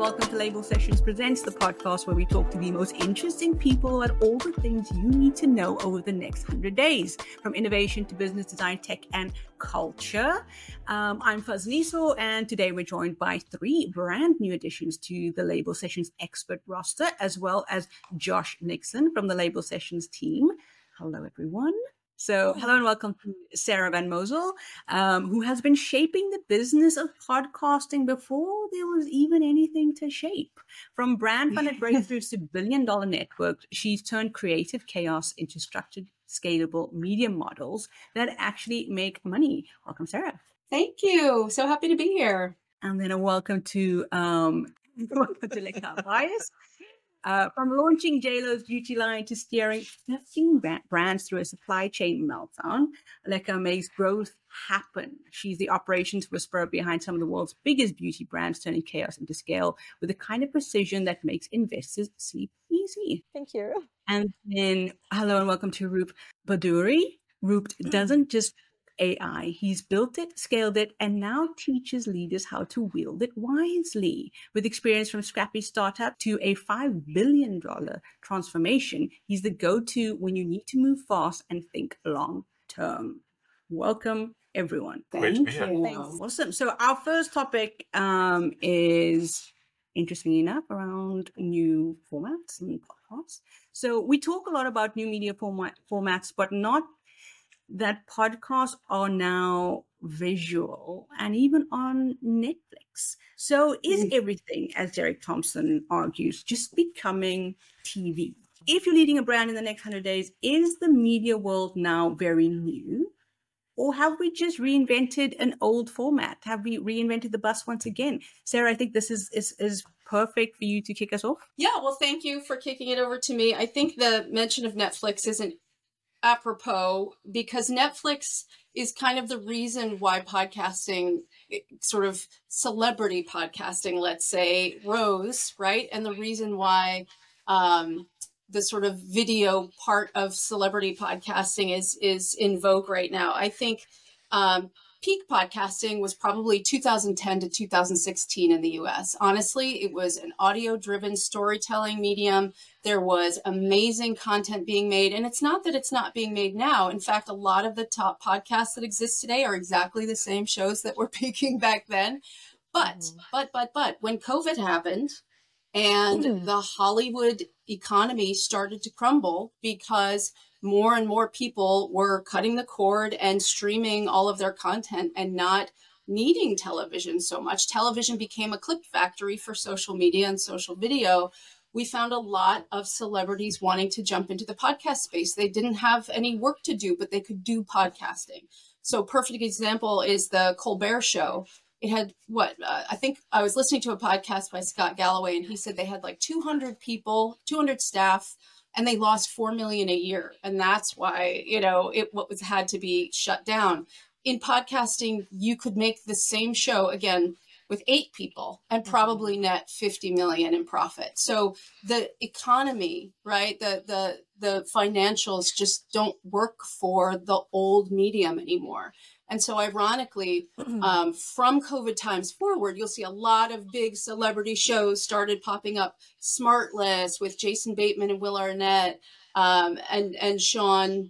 welcome to Label Sessions Presents, the podcast where we talk to the most interesting people about all the things you need to know over the next 100 days, from innovation to business design, tech, and culture. I'm Faz Niso, and today we're joined by three brand new additions to the Label Sessions expert roster, as well as Josh Nixon from the Label Sessions team. Hello, everyone. So hello and welcome to Sarah Van Mosel, who has been shaping the business of podcasting before there was even anything to shape. From brand-funded breakthroughs to billion-dollar networks, she's turned creative chaos into structured, scalable media models that actually make money. Welcome, Sarah. Thank you. So happy to be here. And then a welcome to Lekha Bias. From launching JLo's beauty line to steering 15 brands through a supply chain meltdown, Lekha makes growth happen. She's the operations whisperer behind some of the world's biggest beauty brands, turning chaos into scale with the kind of precision that makes investors sleep easy. Thank you. And then hello and welcome to Roop Baduri. Roop doesn't just AI. He's built it, scaled it, and now teaches leaders how to wield it wisely. With experience from scrappy startup to a $5 billion transformation, he's the go-to when you need to move fast and think long term. Welcome, everyone. Thank you. Thanks. Awesome. So our first topic is, interestingly enough, around new formats and podcasts. So we talk a lot about new media formats, but not that podcasts are now visual and even on Netflix. So is everything, as Derek Thompson argues, just becoming TV? If you're leading a brand in the next 100 days, is the media world now very new? Or have we just reinvented an old format? Have we reinvented the bus once again? Sarah, I think this is perfect for you to kick us off. Yeah, well, thank you for kicking it over to me. I think the mention of Netflix isn't apropos because Netflix is kind of the reason why podcasting, sort of celebrity podcasting, let's say, rose, right? And the reason why the sort of video part of celebrity podcasting is in vogue right now. I think peak podcasting was probably 2010 to 2016 in the US. Honestly, it was an audio-driven storytelling medium. There was amazing content being made. And it's not that it's not being made now. In fact, a lot of the top podcasts that exist today are exactly the same shows that were peaking back then. But when COVID happened and the Hollywood economy started to crumble because more and more people were cutting the cord and streaming all of their content and not needing television so much. Television became a clip factory for social media and social video. We found a lot of celebrities wanting to jump into the podcast space. They didn't have any work to do, but they could do podcasting. So perfect example is the Colbert Show. It had I think I was listening to a podcast by Scott Galloway, and he said they had like 200 people, 200 staff, and they lost $4 million a year. And that's why, it had to be shut down. In podcasting, you could make the same show again with 8 people and probably net 50 million in profit. So the economy, right? The financials just don't work for the old medium anymore. And so ironically, from COVID times forward, you'll see a lot of big celebrity shows started popping up. Smartless with Jason Bateman and Will Arnett and Sean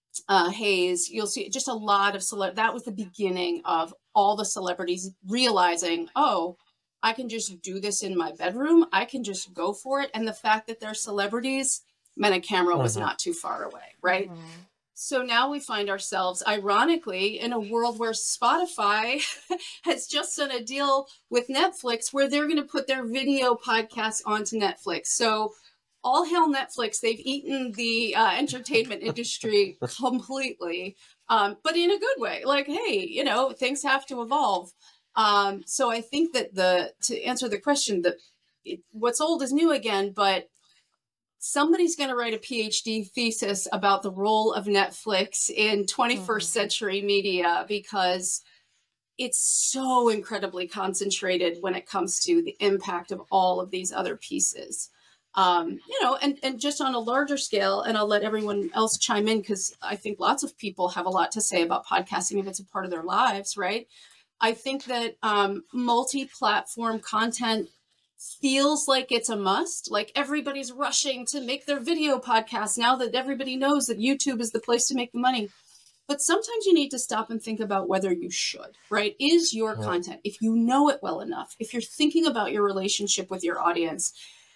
Hayes. You'll see just a lot of that was the beginning of all the celebrities realizing, oh, I can just do this in my bedroom. I can just go for it. And the fact that they're celebrities meant a camera was not too far away, right? So now we find ourselves, ironically, in a world where Spotify has just done a deal with Netflix where they're going to put their video podcasts onto Netflix. So all hail Netflix. They've eaten the entertainment industry completely, but in a good way. Like, hey, things have to evolve. So I think that to answer the question, what's old is new again, but somebody's going to write a PhD thesis about the role of Netflix in 21st century media because it's so incredibly concentrated when it comes to the impact of all of these other pieces. And just on a larger scale, and I'll let everyone else chime in because I think lots of people have a lot to say about podcasting if it's a part of their lives, right? I think that multi-platform content feels like it's a must. Like everybody's rushing to make their video podcast now that everybody knows that YouTube is the place to make the money. But sometimes you need to stop and think about whether you should, right? Is your content, if you know it well enough, if you're thinking about your relationship with your audience,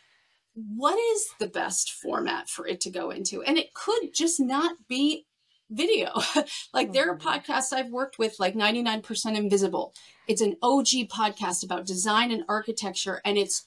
what is the best format for it to go into? And it could just not be video. Like there are podcasts I've worked with, like 99% Invisible. It's an OG podcast about design and architecture, and it's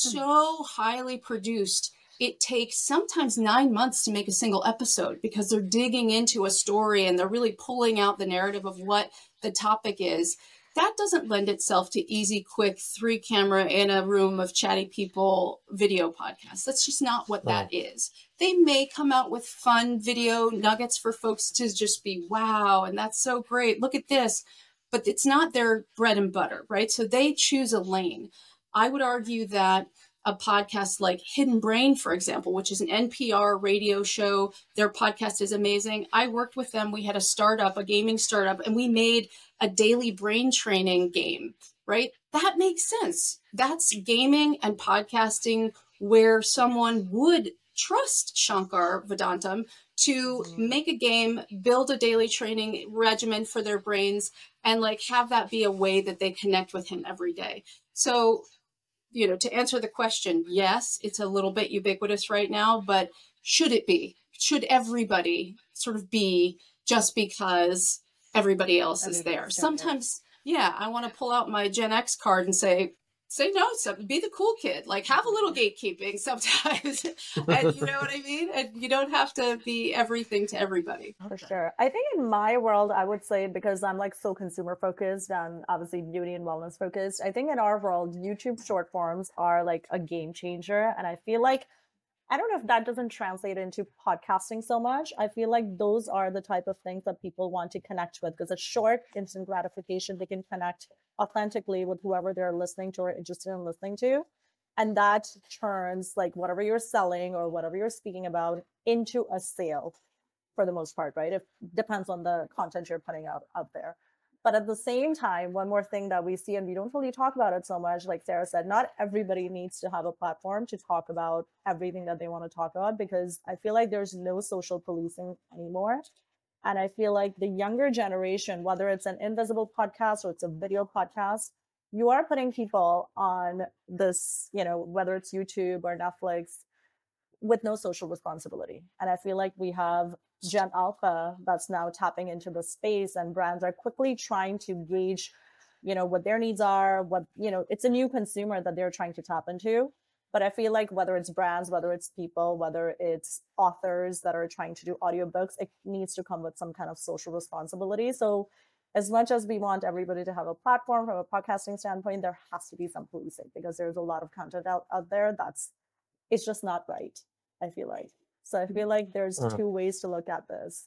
so highly produced. It takes sometimes 9 months to make a single episode because they're digging into a story and they're really pulling out the narrative of what the topic is. That doesn't lend itself to easy, quick, 3 camera in a room of chatty people video podcasts. That's just not what that is. They may come out with fun video nuggets for folks to just be, wow, and that's so great. Look at this. But it's not their bread and butter, right? So they choose a lane. I would argue that a podcast like Hidden Brain, for example, which is an NPR radio show. Their podcast is amazing. I worked with them. We had a startup, a gaming startup, and we made a daily brain training game, right? That makes sense. That's gaming and podcasting where someone would trust Shankar Vedantam to make a game, build a daily training regimen for their brains, and like have that be a way that they connect with him every day. So, you know, to answer the question, yes, it's a little bit ubiquitous right now, but should it be? Should everybody sort of be just because everybody else is there? Sometimes, yeah, I want to pull out my Gen X card and say no, be the cool kid, like have a little gatekeeping sometimes. And you know what I mean? And you don't have to be everything to everybody. For sure. I think in my world, I would say, because I'm like so consumer focused and obviously beauty and wellness focused, I think in our world, YouTube short forms are like a game changer. And I feel like, I don't know if that doesn't translate into podcasting so much. I feel like those are the type of things that people want to connect with, because it's short, instant gratification. They can connect authentically with whoever they're listening to or interested in listening to. And that turns like whatever you're selling or whatever you're speaking about into a sale for the most part, right? It depends on the content you're putting out there. But at the same time, one more thing that we see, and we don't really talk about it so much, like Sarah said, not everybody needs to have a platform to talk about everything that they want to talk about, because I feel like there's no social policing anymore. And I feel like the younger generation, whether it's an invisible podcast or it's a video podcast, you are putting people on this, you know, whether it's YouTube or Netflix, with no social responsibility. And I feel like we have Gen Alpha that's now tapping into the space, and brands are quickly trying to gauge, you know, what their needs are, what, you know, it's a new consumer that they're trying to tap into. But I feel like whether it's brands, whether it's people, whether it's authors that are trying to do audiobooks, it needs to come with some kind of social responsibility. So as much as we want everybody to have a platform from a podcasting standpoint, there has to be some policing, because there's a lot of content out there it's just not right, I feel like. So I feel like there's 2 ways to look at this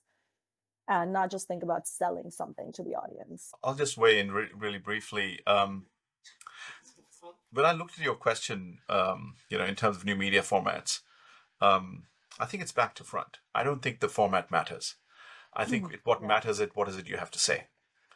and not just think about selling something to the audience. I'll just weigh in really briefly. When I looked at your question, you know, in terms of new media formats, I think it's back to front. I don't think the format matters. I think what matters is what is it you have to say.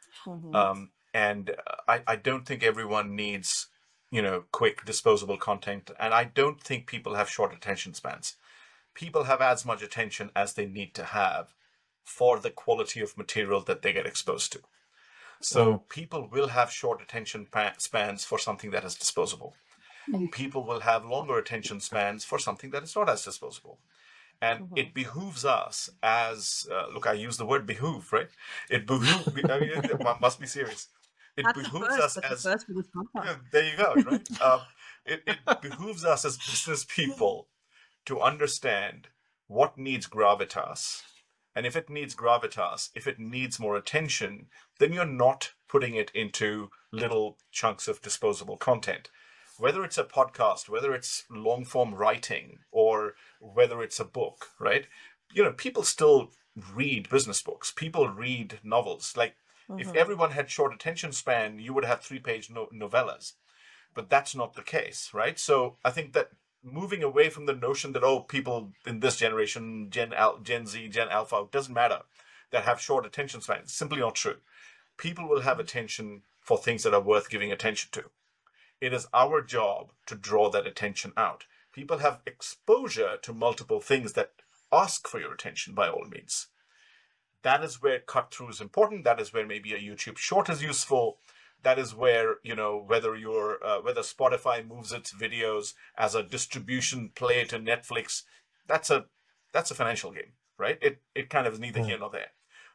And I don't think everyone needs, you know, quick disposable content. And I don't think people have short attention spans. People have as much attention as they need to have for the quality of material that they get exposed to. So people will have short attention spans for something that is disposable. People will have longer attention spans for something that is not as disposable. And it behooves us as, look, I use the word behoove, right? It behooves, I mean, it must be serious. It behooves us as, there you go, right? It behooves us as business people to understand what needs gravitas. And if it needs gravitas, if it needs more attention, then you're not putting it into little chunks of disposable content. Whether it's a podcast, whether it's long form writing, or whether it's a book, right? You know, people still read business books. People read novels. Like if everyone had short attention span, you would have 3-page novellas. But that's not the case, right? So I think that moving away from the notion that, oh, people in this generation, Gen Z, Gen Alpha, doesn't matter, that have short attention spans, simply not true. People will have attention for things that are worth giving attention to. It is our job to draw that attention out. People have exposure to multiple things that ask for your attention by all means. That is where cut through is important. That is where maybe a YouTube short is useful. That is where, whether Spotify moves its videos as a distribution play to Netflix, that's a financial game, right? It kind of is neither here nor there.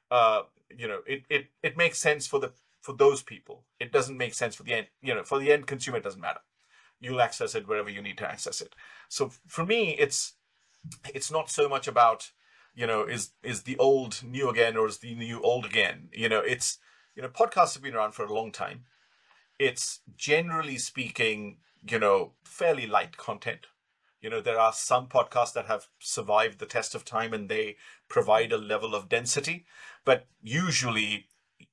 It makes sense for those people. It doesn't make sense for the end, for the end consumer, it doesn't matter. You'll access it wherever you need to access it. So for me, it's not so much about, is the old new again, or is the new old again? Podcasts have been around for a long time. It's generally speaking, fairly light content. There are some podcasts that have survived the test of time and they provide a level of density, but usually,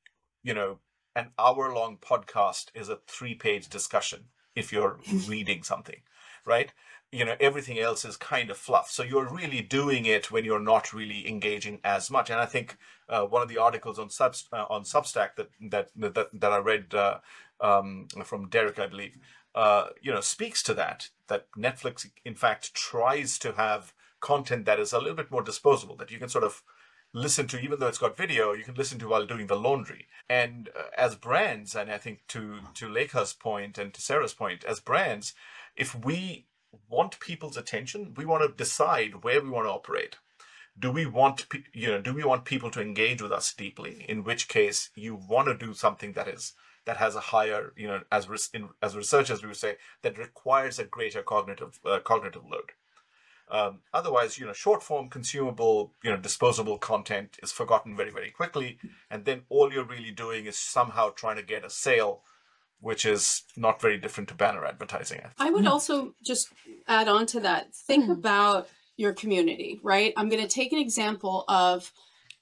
an hour-long podcast is a 3-page discussion if you're reading something, right? Everything else is kind of fluff. So you're really doing it when you're not really engaging as much. And I think one of the articles on Substack that I read from Derek, I believe, speaks to that Netflix, in fact, tries to have content that is a little bit more disposable, that you can sort of listen to, even though it's got video, you can listen to while doing the laundry. And as brands, and I think to Lekha's point and to Sarah's point, as brands, if we want people's attention, we want to decide where we want to operate. Do we want people to engage with us deeply? In which case, you want to do something that has a higher, as researchers we would say, that requires a greater cognitive load. Otherwise, short form, consumable, disposable content is forgotten very, very quickly, and then all you're really doing is somehow trying to get a sale, which is not very different to banner advertising. I would also just add on to that. Think about your community, right? I'm going to take an example of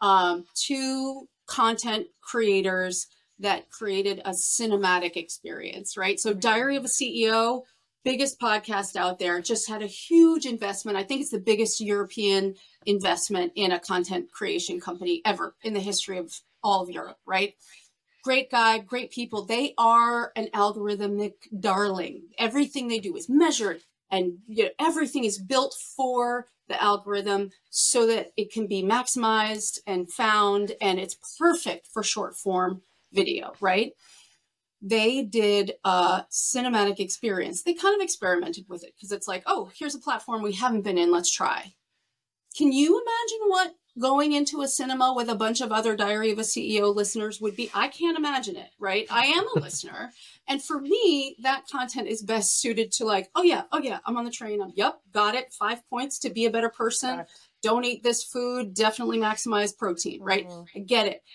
2 content creators that created a cinematic experience, right? So Diary of a CEO, biggest podcast out there, just had a huge investment. I think it's the biggest European investment in a content creation company ever in the history of all of Europe, right? Great guy, great people. They are an algorithmic darling. Everything they do is measured, and everything is built for the algorithm so that it can be maximized and found, and it's perfect for short form video, right? They did a cinematic experience. They kind of experimented with it because it's like, oh, here's a platform we haven't been in. Let's try. Can you imagine what going into a cinema with a bunch of other Diary of a CEO listeners would be? I can't imagine it, right? I am a listener. And for me, that content is best suited to like, oh yeah, I'm on the train. Got it. 5 points to be a better person. Don't eat this food. Definitely maximize protein, right? I get it.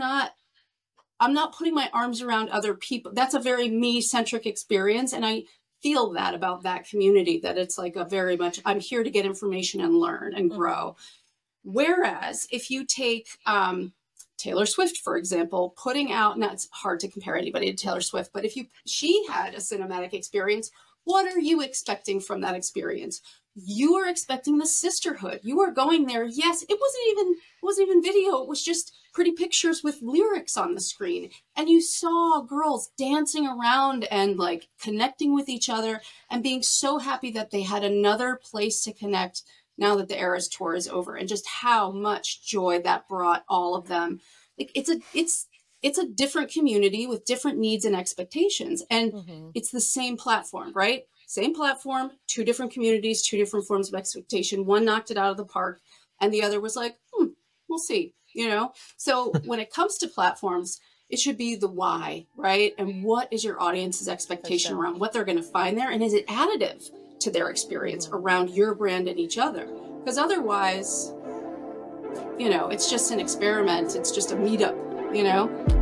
I'm not putting my arms around other people. That's a very me-centric experience. And I feel that about that community, that it's like a very much, I'm here to get information and learn and grow. Whereas if you take Taylor Swift, for example, putting out, now it's hard to compare anybody to Taylor Swift, but she had a cinematic experience, what are you expecting from that experience? You are expecting the sisterhood. You are going there. Yes, it wasn't even video. It was just pretty pictures with lyrics on the screen. And you saw girls dancing around and like connecting with each other and being so happy that they had another place to connect now that the Eras tour is over, and just how much joy that brought all of them. Like it's a different community with different needs and expectations. And it's the same platform, right? Same platform, 2 different communities, 2 different forms of expectation. One knocked it out of the park and the other was like, we'll see, So when it comes to platforms, it should be the why, right? And what is your audience's expectation around what they're going to find there? And is it additive to their experience around your brand and each other? Because otherwise, it's just an experiment. It's just a meetup,